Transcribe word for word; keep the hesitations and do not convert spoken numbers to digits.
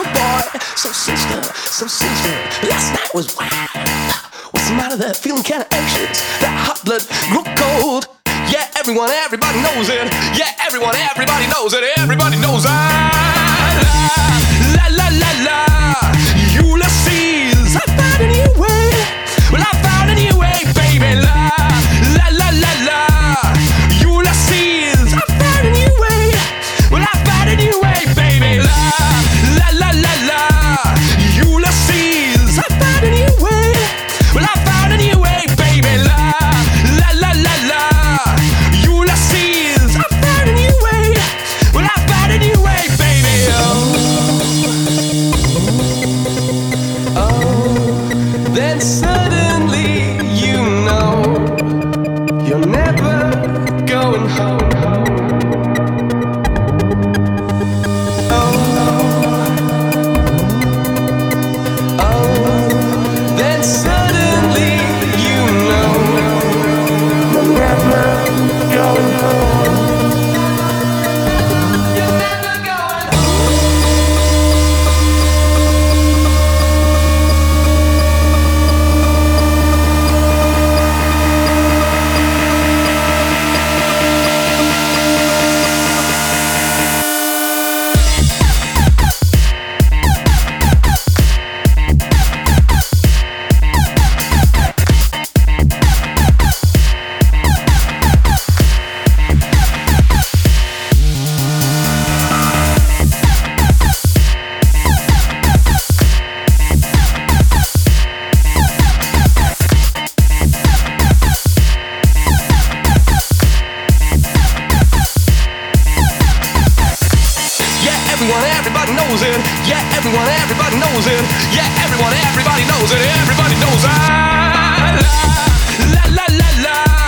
Oh boy, so sinister, so sinister. Last night was wild. What's the matter there? Feeling kinda anxious. That hot blood grew cold. Yeah, everyone, everybody knows it. Yeah, everyone, everybody knows it. Everybody knows it. La la la la. Ulysses, I found a new way. Well, I found a new way, baby. La la la la la. Ulysses, I found a new way. Well, I found a new way, baby. La la la la la. Ulysses, I found a new way. Well, I found a new way, baby. La la la la la. Ulysses, I found a new way. Well, I found a new way, baby. Oh, oh. Then suddenly you know you're never going home. Everyone, everybody knows it. Yeah, everyone, everybody knows it. Yeah, everyone, everybody knows it. Everybody knows it. La la la la la.